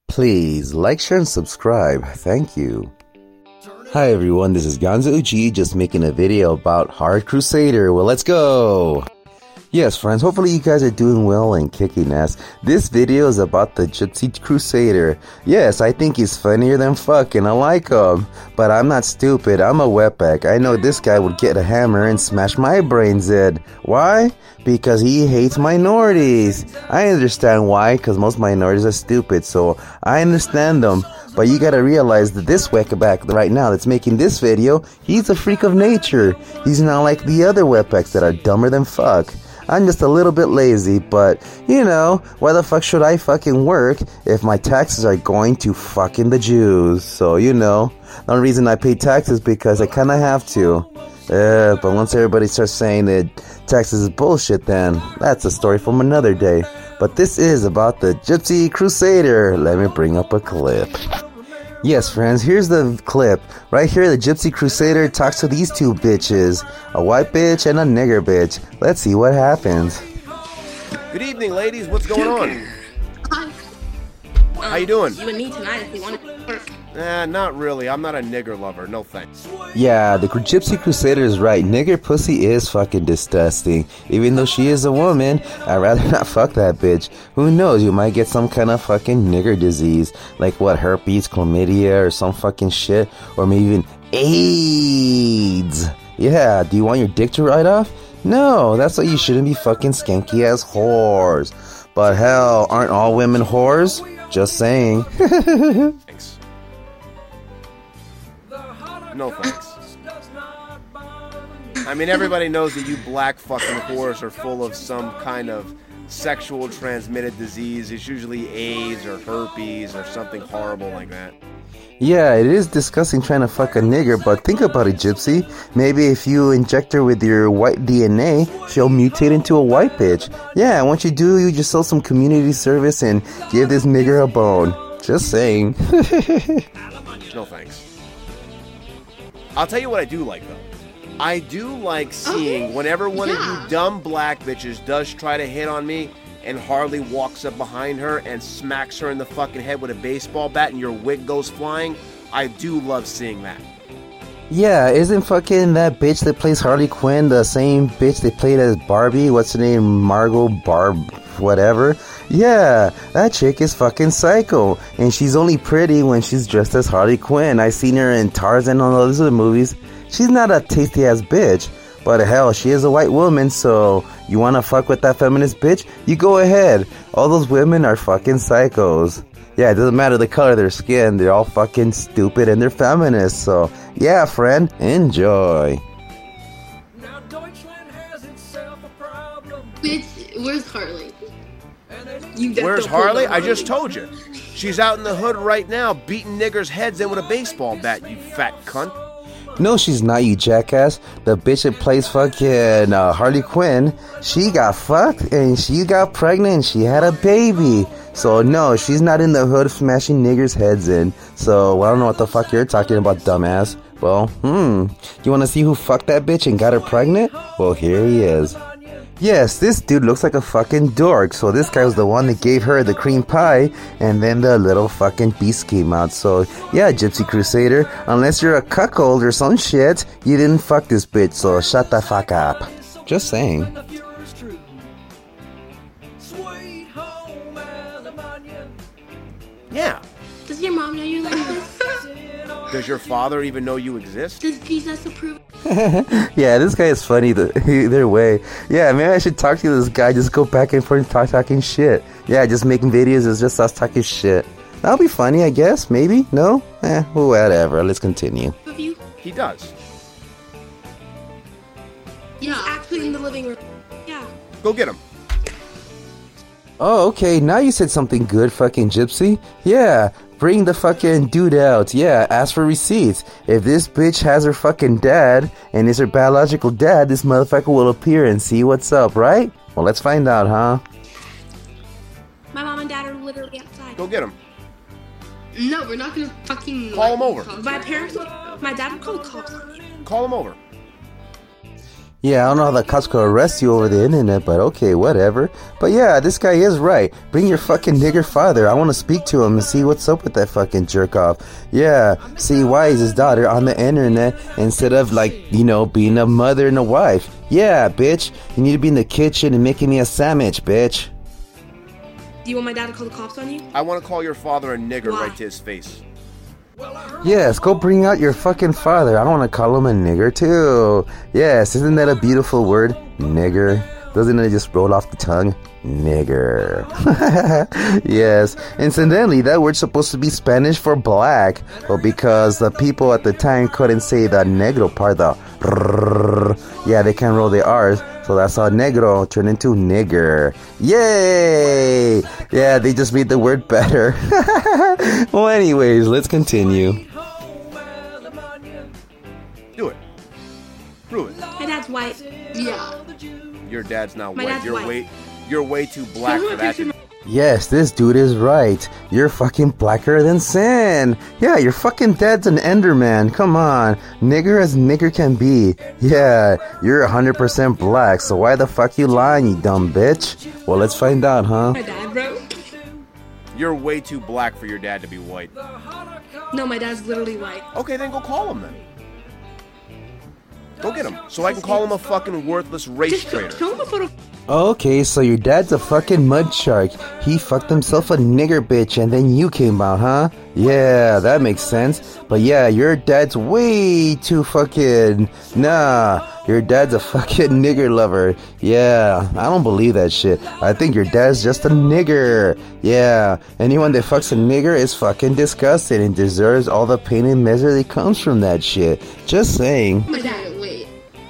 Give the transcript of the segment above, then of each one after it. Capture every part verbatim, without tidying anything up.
Please like, share, and subscribe. Thank you. Hi everyone, this is Gonzo Uchi, just making a video about Hard Crusader. Well, let's go! Yes, friends, hopefully you guys are doing well and kicking ass. This video is about the Gypsy Crusader. Yes, I think he's funnier than fuck and I like him. But I'm not stupid, I'm a wetback. I know this guy would get a hammer and smash my brains in. Why? Because he hates minorities. I understand why, because most minorities are stupid, so I understand them. But you gotta realize that this wetback right now that's making this video, he's a freak of nature. He's not like the other wetbacks that are dumber than fuck. I'm just a little bit lazy, but, you know, why the fuck should I fucking work if my taxes are going to fucking the Jews? So, you know, the only reason I pay taxes is because I kinda have to. Uh, but once everybody starts saying that taxes is bullshit, then that's a story from another day. But this is about the Gypsy Crusader. Let me bring up a clip. Yes, friends, here's the clip. Right here, the Gypsy Crusader talks to these two bitches. A white bitch and a nigger bitch. Let's see what happens. Good evening, ladies. What's going on? Hi. Um, How you doing? You and me tonight if we want to work. Nah, not really. I'm not a nigger lover. No thanks. Yeah, the Gypsy Crusader is right. Nigger pussy is fucking disgusting. Even though she is a woman, I'd rather not fuck that bitch. Who knows, you might get some kind of fucking nigger disease. Like what, herpes, chlamydia, or some fucking shit. Or maybe even AIDS. Yeah, do you want your dick to ride off? No, that's why you shouldn't be fucking skanky ass whores. But hell, aren't all women whores? Just saying. Thanks. No thanks. I mean, everybody knows that you black fucking whores are full of some kind of sexual transmitted disease. It's usually AIDS or herpes or something horrible like that. Yeah, it is disgusting trying to fuck a nigger, but think about it, Gypsy. Maybe if you inject her with your white D N A, she'll mutate into a white bitch. Yeah, once you do, you just sell some community service and give this nigger a bone. Just saying. No thanks. I'll tell you what I do like, though. I do like seeing Okay. whenever one Yeah. of you dumb black bitches does try to hit on me and Harley walks up behind her and smacks her in the fucking head with a baseball bat and your wig goes flying. I do love seeing that. Yeah, isn't fucking that bitch that plays Harley Quinn the same bitch they played as Barbie? What's her name? Margot Barb whatever? Yeah, that chick is fucking psycho. And she's only pretty when she's dressed as Harley Quinn. I seen her in Tarzan and all those other movies. She's not a tasty ass bitch. But hell, she is a white woman, so you wanna fuck with that feminist bitch? You go ahead. All those women are fucking psychos. Yeah, it doesn't matter the color of their skin, they're all fucking stupid and they're feminists, so yeah, friend, enjoy. Bitch, where's Harley? You just Where's don't pull Harley? the I just told you. She's out in the hood right now beating niggers' heads in with a baseball bat, you fat cunt. No, she's not, you jackass. The bitch that plays fucking uh, Harley Quinn, she got fucked and she got pregnant and she had a baby. So no, she's not in the hood smashing niggers' heads in. So I don't know what the fuck you're talking about, dumbass. Well, hmm, you wanna see who fucked that bitch and got her pregnant? Well, here he is. Yes, this dude looks like a fucking dork. So this guy was the one that gave her the cream pie, and then the little fucking beast came out. So yeah, Gypsy Crusader, unless you're a cuckold or some shit, you didn't fuck this bitch. So shut the fuck up. Just saying. Yeah. Does your mom know you like this? Does your father even know you exist? Does Jesus approve? Yeah, this guy is funny the, either way. Yeah, maybe I should talk to this guy. Just go back and forth and talk talking shit. Yeah, just making videos is just us talking shit. That'll be funny, I guess. Maybe? No? Eh, whatever. Let's continue. Of you? He does. Yeah, actually in the living room. Yeah. Go get him. Oh, okay. Now you said something good, fucking Gypsy. Yeah. Bring the fucking dude out. Yeah, ask for receipts. If this bitch has her fucking dad and is her biological dad, this motherfucker will appear and see what's up, right? Well, let's find out, huh? My mom and dad are literally outside. Go get him. No, we're not gonna fucking Call him over. My parents, my dad would call the cops on you. Call him over. Yeah, I don't know how the cops could arrest you over the internet, but okay, whatever. But yeah, this guy is right. Bring your fucking nigger father. I want to speak to him and see what's up with that fucking jerk off. Yeah, see why is his daughter on the internet instead of, like, you know, being a mother and a wife. Yeah, bitch. You need to be in the kitchen and making me a sandwich, bitch. Do you want my dad to call the cops on you? I want to call your father a nigger Why? right to his face. Yes, go bring out your fucking father. I want to call him a nigger too. Yes, isn't that a beautiful word? Nigger. Doesn't it just roll off the tongue? Nigger. Yes. Incidentally, that word's supposed to be Spanish for black, but because the people at the time couldn't say the negro part, the rrrr, yeah, they can't roll the R's, so that's how negro turned into nigger. Yay! Yeah, they just made the word better. Well, anyways, let's continue. Do it. Prove it. My dad's white. Yeah. Your dad's not My white. dad's You're white. way, you're way too black for that. To, Yes, this dude is right. You're fucking blacker than sin. Yeah, your fucking dad's an Enderman. Come on. Nigger as nigger can be. Yeah, you're one hundred percent black, so why the fuck you lying, you dumb bitch? Well, let's find out, huh? My dad, bro. you're way too black for your dad to be white. No, my dad's literally white. Okay, then go call him then. Go get him, so I can call him a fucking worthless race Just show, traitor. show him a photo. Okay, so your dad's a fucking mud shark. He fucked himself a nigger bitch and then you came out, huh? Yeah, that makes sense. But yeah, your dad's way too fucking... Nah, your dad's a fucking nigger lover. Yeah, I don't believe that shit. I think your dad's just a nigger. Yeah, anyone that fucks a nigger is fucking disgusting and deserves all the pain and misery that comes from that shit. Just saying. My dad, wait.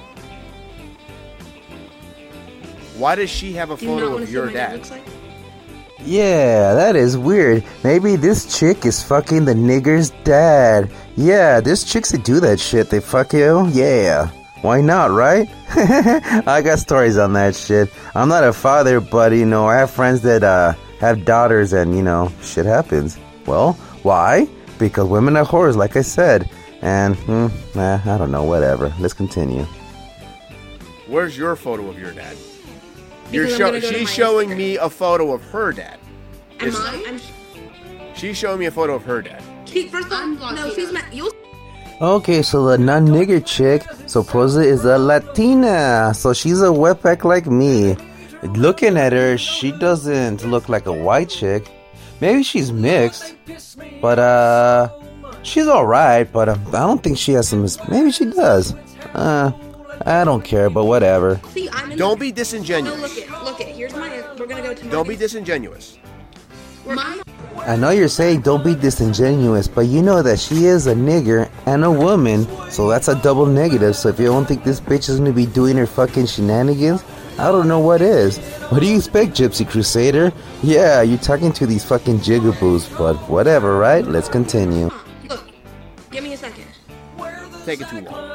Why does she have a Do you not photo want of to see what your my dad dad? looks like? Yeah, that is weird. Maybe this chick is fucking the nigger's dad. Yeah, there's chicks that do that shit. They fuck you. Yeah. Why not, right? I got stories on that shit. I'm not a father, but, you know, I have friends that uh, have daughters and, you know, shit happens. Well, why? Because women are whores, like I said. And, hmm, eh, I don't know, whatever. Let's continue. Where's your photo of your dad? You're Because I'm show- gonna go to she's my showing Instagram. me a photo of her dad. Am Is- I? I'm. She's showing me a photo of her dad. She, first of all, no, she's my. You'll. Okay, so the non-nigger chick supposedly is a Latina, so she's a wetback like me. Looking at her, she doesn't look like a white chick. Maybe she's mixed, but uh, she's alright, but uh, I don't think she has some... Maybe she does. Uh, I don't care, but whatever. See, I'm in. Don't the, be disingenuous. No, look it, look it. Here's my. We're gonna go to. My Don't be disingenuous. My. I know you're saying don't be disingenuous, but you know that she is a nigger and a woman, so that's a double negative. So if you don't think this bitch is gonna be doing her fucking shenanigans, I don't know what is. What do you expect, Gypsy Crusader? Yeah, you're talking to these fucking jigaboos, but whatever, right? Let's continue. Look. Give me a second. Take it too long.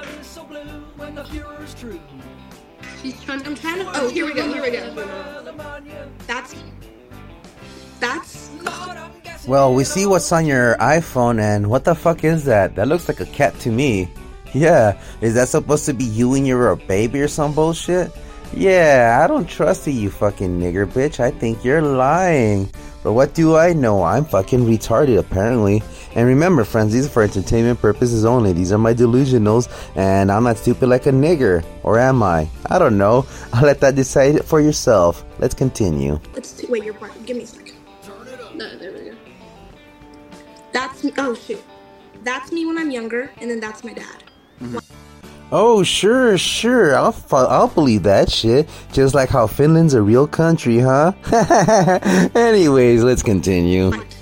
She's trying. I'm trying to. Oh, here we go. Here we go. That's. That's. Well, we see what's on your iPhone, and what the fuck is that? That looks like a cat to me. Yeah, is that supposed to be you when you were a baby or some bullshit? Yeah, I don't trust you, you fucking nigger bitch. I think you're lying. But what do I know? I'm fucking retarded, apparently. And remember, friends, these are for entertainment purposes only. These are my delusionals, and I'm not stupid like a nigger. Or am I? I don't know. I'll let that decide it for yourself. Let's continue. Let's t- wait. Your part. Give me a second. No, there we go. That's me. Oh shoot. That's me when I'm younger, and then that's my dad. Oh, sure, sure. I'll fu- I'll believe that shit. Just like how Finland's a real country, huh? Anyways, let's continue. Right.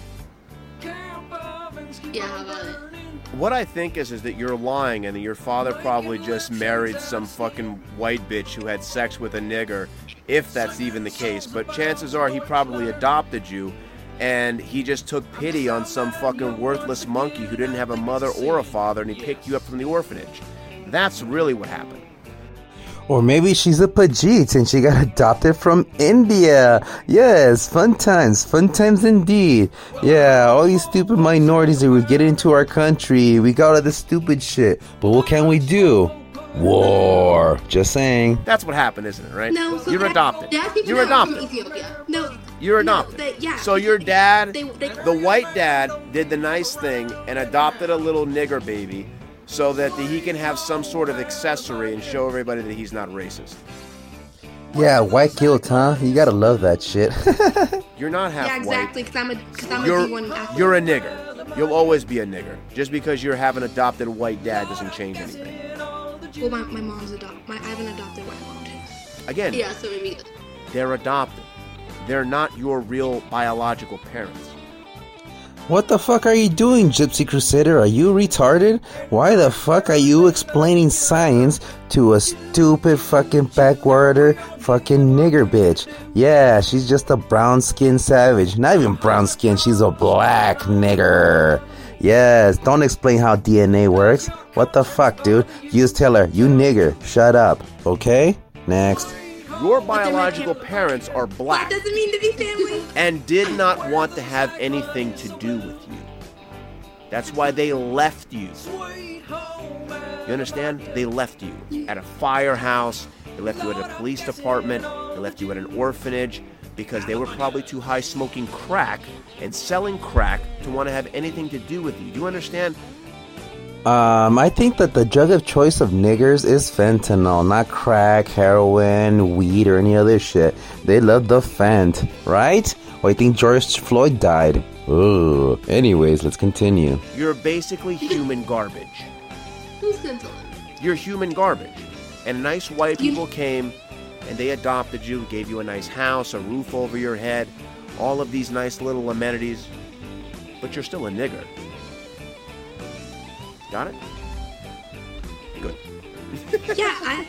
Yeah, how about it? What I think is, is that you're lying and that your father probably just married some fucking white bitch who had sex with a nigger, if that's even the case. But chances are he probably adopted you, and he just took pity on some fucking worthless monkey who didn't have a mother or a father, and he picked you up from the orphanage. That's really what happened. Or maybe she's a Pajit and she got adopted from India. Yes, fun times, fun times indeed. Yeah, all these stupid minorities that would get into our country. We got all this stupid shit. But what can we do? War. Just saying. That's what happened, isn't it, right? No, so You're that, adopted. That people You're know I'm adopted. from Ethiopia. No. You're adopted. No, they, yeah. So your dad, They, they, the white dad, did the nice thing and adopted a little nigger baby so that the, he can have some sort of accessory and show everybody that he's not racist. Yeah, white guilt, huh? You gotta love that shit. You're not half yeah, exactly. white. Because I'm a, cause I'm You're, a D one athlete. you're a nigger. You'll always be a nigger. Just because you have an adopted white dad doesn't change anything. Well, my, my mom's adopted. My, I have an adopted white mom, too. Again, Yeah, so maybe... they're adopted. They're not your real biological parents. What the fuck are you doing, Gypsy Crusader? Are you retarded? Why the fuck are you explaining science to a stupid fucking backwater fucking nigger bitch? Yeah, she's just a brown-skinned savage. Not even brown-skinned, she's a black nigger. Yes, don't explain how D N A works. What the fuck, dude? You just tell her, you nigger, shut up, okay? Next. Your biological parents are That black doesn't mean to be family. and did not want to have anything to do with you. That's why they left you. You understand? They left you at a firehouse. They left you at a police department. They left you at an orphanage because they were probably too high smoking crack and selling crack to want to have anything to do with you. Do you understand? Um, I think that the drug of choice of niggers is fentanyl, not crack, heroin, weed, or any other shit. They love the fent, right? Or I think George Floyd died. Ooh. Anyways, let's continue. You're basically human garbage. Who's gonna tell them? You're human garbage. And nice white people came and they adopted you, gave you a nice house, a roof over your head, all of these nice little amenities. But you're still a nigger. Got it? Good. Yeah, I...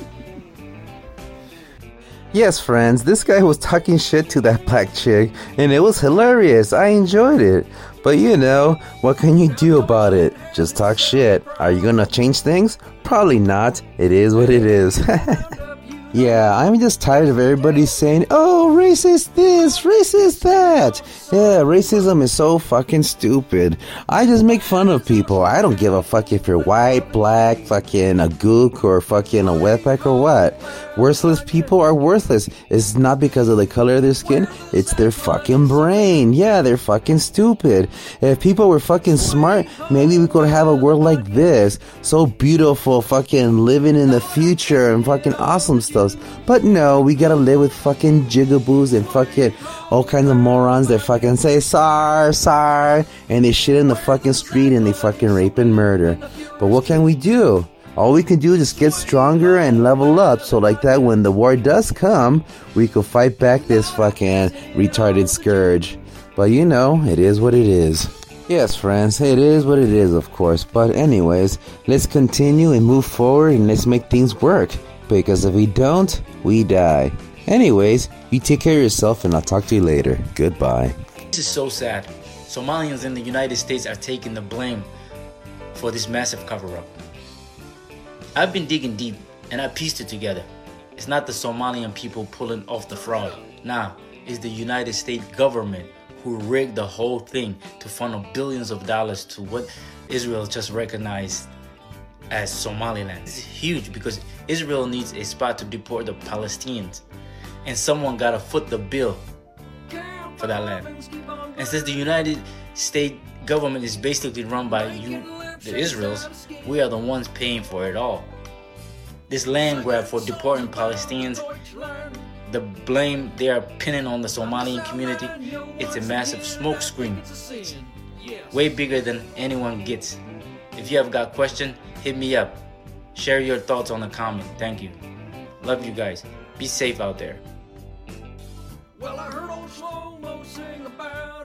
Yes, friends, this guy was talking shit to that black chick, and it was hilarious. I enjoyed it. But you know, what can you do about it? Just talk shit. Are you gonna change things? Probably not. It is what it is. Yeah, I'm just tired of everybody saying, oh, racist this, racist that. Yeah, racism is so fucking stupid. I just make fun of people. I don't give a fuck if you're white, black, fucking a gook, or fucking a wetback or what. Worthless people are worthless. It's not because of the color of their skin. It's their fucking brain. Yeah, they're fucking stupid. If people were fucking smart, maybe we could have a world like this. So beautiful, fucking living in the future and fucking awesome stuff. But no, we gotta live with fucking jigaboos and fucking all kinds of morons that fucking say sorry, sorry, and they shit in the fucking street and they fucking rape and murder. But what can we do? All we can do is just get stronger and level up, so like that when the war does come, we could fight back this fucking retarded scourge. But you know, it is what it is. Yes, friends, it is what it is, of course. But anyways, let's continue and move forward and let's make things work. Because if we don't, we die. Anyways, you take care of yourself and I'll talk to you later. Goodbye. This is so sad. Somalians in the United States are taking the blame for this massive cover-up. I've been digging deep and I pieced it together. It's not the Somalian people pulling off the fraud. Nah, it's the United States government who rigged the whole thing to funnel billions of dollars to what Israel just recognized as Somaliland. It's huge because Israel needs a spot to deport the Palestinians, and someone gotta foot the bill for that land. And since the United States government is basically run by you, the Israels, we are the ones paying for it all. This land grab for deporting Palestinians, the blame they are pinning on the Somalian community, it's a massive smokescreen. Way bigger than anyone gets. If you have got questions, hit me up. Share your thoughts on the comment. Thank you. Love you guys. Be safe out there.